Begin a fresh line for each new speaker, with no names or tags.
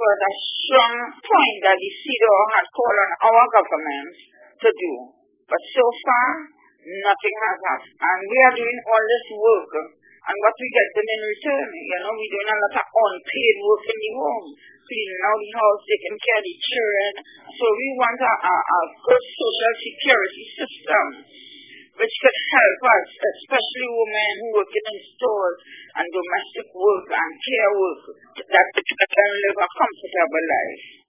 was a strong point that the CEDAW had called on our government to do. But so far, nothing has happened. And we are doing all this work. And what we get in return, we're doing a lot of unpaid work in the home, cleaning out the house, taking care of the children. So we want a good social security system which could help us, especially women who work in stores and domestic work and care work, that can live a comfortable life.